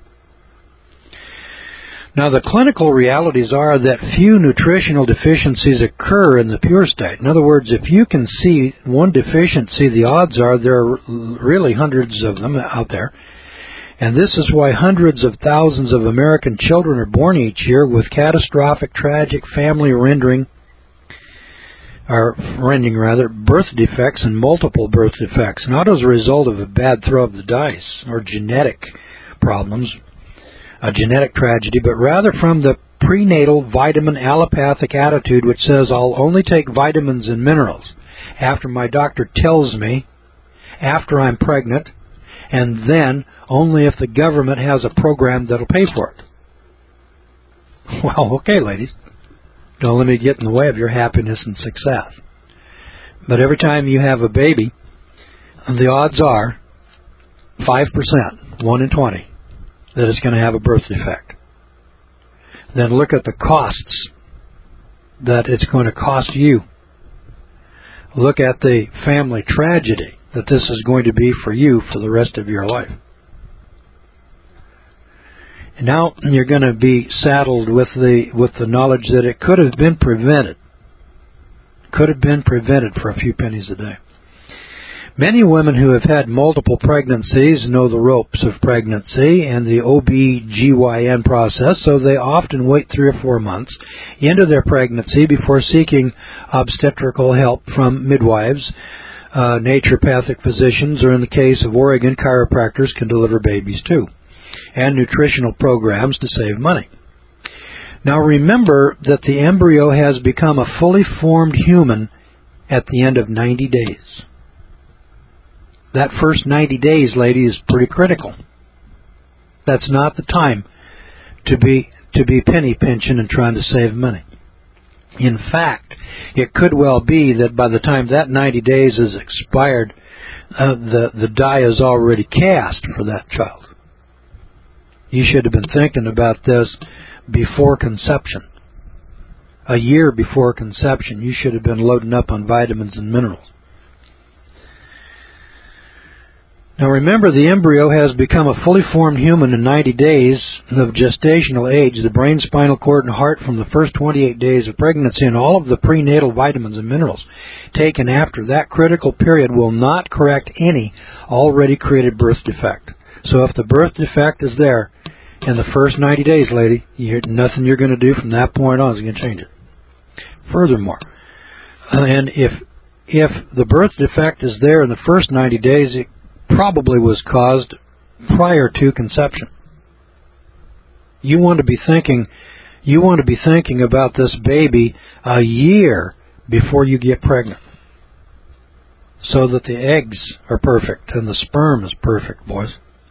Now, the clinical realities are that few nutritional deficiencies occur in the pure state. In other words, if you can see one deficiency, the odds are there are really hundreds of them out there. And this is why hundreds of thousands of American children are born each year with catastrophic, tragic, family rendering, or rending rather, birth defects and multiple birth defects, not as a result of a bad throw of the dice or genetic problems, a genetic tragedy, but rather from the prenatal vitamin allopathic attitude which says I'll only take vitamins and minerals after my doctor tells me, after I'm pregnant, and then only if the government has a program that'll pay for it. Well, okay, ladies, don't let me get in the way of your happiness and success. But every time you have a baby, the odds are five percent, one in twenty, that it's going to have a birth defect. Then look at the costs that it's going to cost you. Look at the family tragedy that this is going to be for you for the rest of your life. And now you're going to be saddled with the with the knowledge that it could have been prevented. Could have been prevented for a few pennies a day. Many women who have had multiple pregnancies know the ropes of pregnancy and the O B G Y N process, so they often wait three or four months into their pregnancy before seeking obstetrical help from midwives, uh, naturopathic physicians, or in the case of Oregon, chiropractors can deliver babies too, and nutritional programs to save money. Now remember that the embryo has become a fully formed human at the end of ninety days. That first ninety days, lady, is pretty critical. That's not the time to be to be penny pinching and trying to save money. In fact, it could well be that by the time that ninety days is expired, uh, the, the die is already cast for that child. You should have been thinking about this before conception. A year before conception, you should have been loading up on vitamins and minerals. Now remember, the embryo has become a fully formed human in ninety days of gestational age. The brain, spinal cord, and heart from the first twenty-eight days of pregnancy and all of the prenatal vitamins and minerals taken after that critical period will not correct any already created birth defect. So if the birth defect is there in the first ninety days, lady, you're, nothing you're going to do from that point on is going to change it. Furthermore, uh, and if if the birth defect is there in the first ninety days, it probably was caused prior to conception. You want to be thinking, you want to be thinking about this baby a year before you get pregnant, so that the eggs are perfect and the sperm is perfect, boys.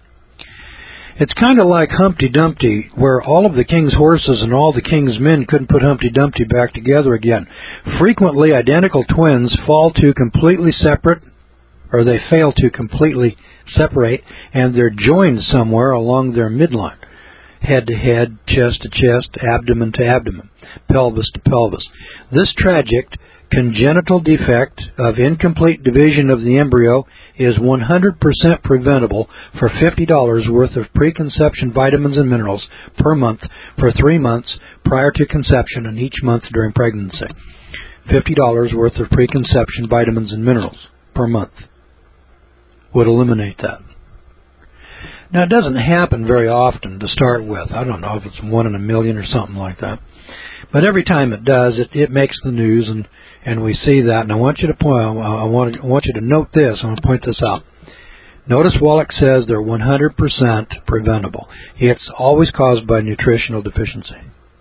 It's kind of like Humpty Dumpty, where all of the king's horses and all the king's men couldn't put Humpty Dumpty back together again. Frequently, identical twins fall to completely separate, or they fail to completely separate, and they're joined somewhere along their midline, head to head, chest to chest, abdomen to abdomen, pelvis to pelvis. This tragic congenital defect of incomplete division of the embryo is one hundred percent preventable for fifty dollars worth of preconception vitamins and minerals per month for three months prior to conception and each month during pregnancy. fifty dollars worth of preconception vitamins and minerals per month would eliminate that. Now, it doesn't happen very often to start with. I don't know if it's one in a million or something like that. But every time it does, it, it makes the news, and, and we see that. And I want you to point, I want, I want you to note this. I want to point this out. Notice Wallach says they're one hundred percent preventable. It's always caused by nutritional deficiency.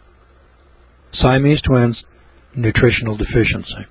Siamese twins, nutritional deficiency.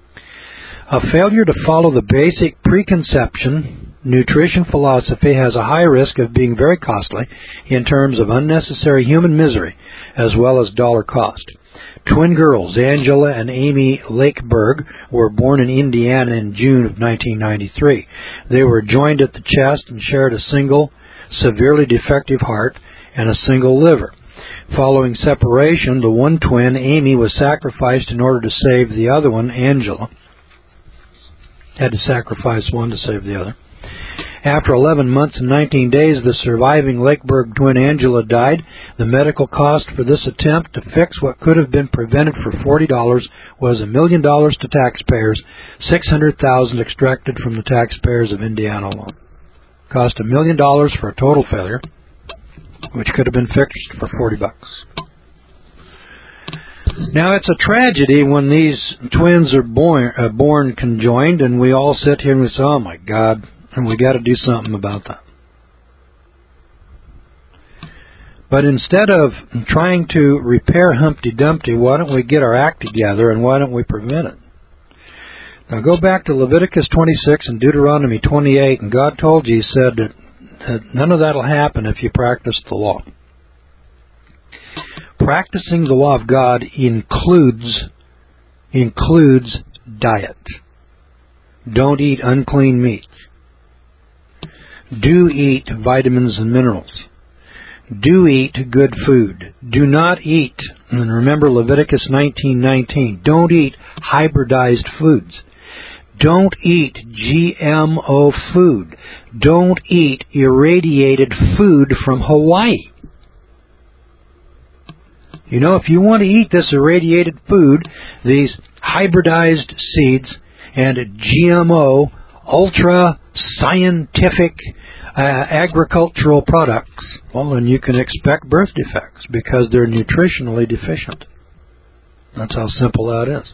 A failure to follow the basic preconception nutrition philosophy has a high risk of being very costly in terms of unnecessary human misery as well as dollar cost. Twin girls, Angela and Amy Lakeberg, were born in Indiana in June of nineteen ninety-three. They were joined at the chest and shared a single, severely defective heart and a single liver. Following separation, the one twin, Amy, was sacrificed in order to save the other one, Angela. Had to sacrifice one to save the other. After eleven months and nineteen days, the surviving Lakeberg twin Angela died. The medical cost for this attempt to fix what could have been prevented for forty dollars was a million dollars to taxpayers, six hundred thousand dollars extracted from the taxpayers of Indiana alone. Cost a million dollars for a total failure, which could have been fixed for forty bucks. Now, it's a tragedy when these twins are born, uh, born conjoined, and we all sit here and we say, oh my God, and we got to do something about that. But instead of trying to repair Humpty Dumpty, why don't we get our act together and why don't we prevent it? Now go back to Leviticus twenty-six and Deuteronomy twenty-eight, and God told you, He said that, that none of that will happen if you practice the law. Practicing the law of God includes includes diet. Don't eat unclean meat. Do eat vitamins and minerals. Do eat good food. Do not eat, and remember Leviticus nineteen nineteen, don't eat hybridized foods. Don't eat G M O food. Don't eat irradiated food from Hawaii. You know, if you want to eat this irradiated food, these hybridized seeds and G M O, ultra-scientific uh, agricultural products, well, then you can expect birth defects because they're nutritionally deficient. That's how simple that is.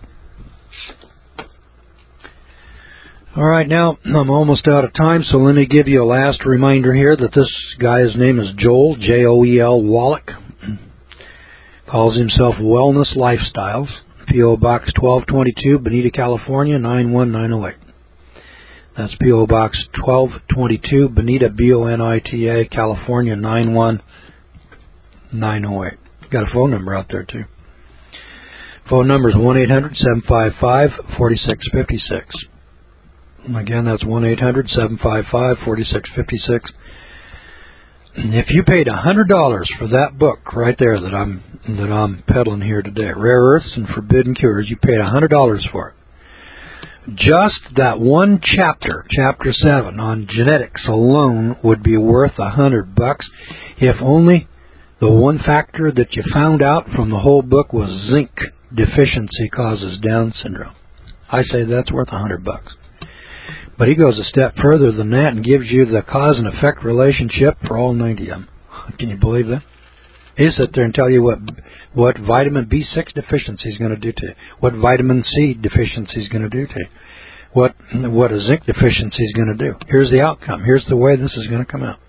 All right, now I'm almost out of time, so let me give you a last reminder here that this guy's name is Joel, J O E L Wallach. Calls himself Wellness Lifestyles, P O Box twelve twenty-two, Bonita, California, nine one nine oh eight. That's P O Box twelve twenty-two, Bonita, B O N I T A, California, nine one nine oh eight. Got a phone number out there, too. Phone number is one eight hundred seven five five four six five six. Again, that's one eight hundred seven five five four six five six. If you paid one hundred dollars for that book right there that I'm that I'm peddling here today, Rare Earths and Forbidden Cures, you paid one hundred dollars for it. Just that one chapter, chapter seven, on genetics alone would be worth one hundred bucks if only the one factor that you found out from the whole book was zinc deficiency causes Down syndrome. I say that's worth one hundred bucks. But he goes a step further than that and gives you the cause and effect relationship for all ninety of them. Can you believe that? He'll sit there and tell you what what vitamin B six deficiency is going to do to you, what vitamin C deficiency is going to do to you, what what a zinc deficiency is going to do. Here's the outcome. Here's the way this is going to come out.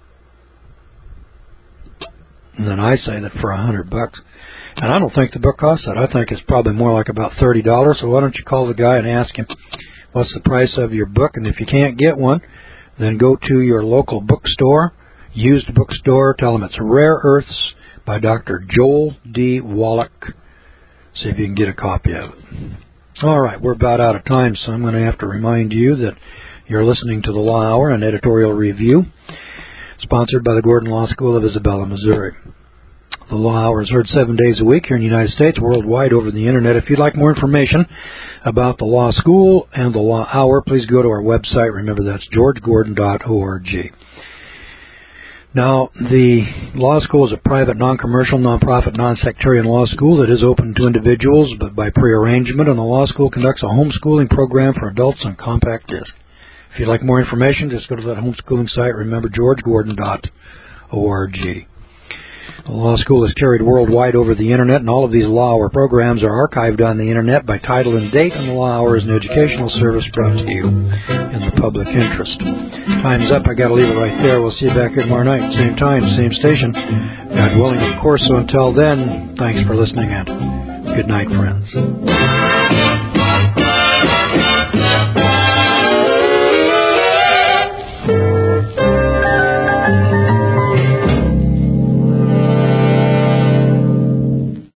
And then I say that for a hundred bucks. And I don't think the book costs that. I think it's probably more like about thirty dollars. So why don't you call the guy and ask him, what's the price of your book? And if you can't get one, then go to your local bookstore, used bookstore, tell them it's Rare Earths by Doctor Joel D. Wallach. See if you can get a copy of it. All right, we're about out of time, so I'm going to have to remind you that you're listening to the Law Hour, an editorial review, sponsored by the Gordon Law School of Isabella, Missouri. The Law Hour is heard seven days a week here in the United States, worldwide over the Internet. If you'd like more information about the Law School and the Law Hour, please go to our website. Remember, that's george gordon dot org. Now, the Law School is a private, non-commercial, non-profit, non-sectarian law school that is open to individuals, but by prearrangement, and the Law School conducts a homeschooling program for adults on compact disc. If you'd like more information, just go to that homeschooling site. Remember, george gordon dot org. The Law School is carried worldwide over the Internet, and all of these Law Hour programs are archived on the Internet by title and date, and the Law Hour is an educational service brought to you in the public interest. Time's up. I got to leave it right there. We'll see you back here tomorrow night, same time, same station. God willing, of course. So until then, thanks for listening, and good night, friends.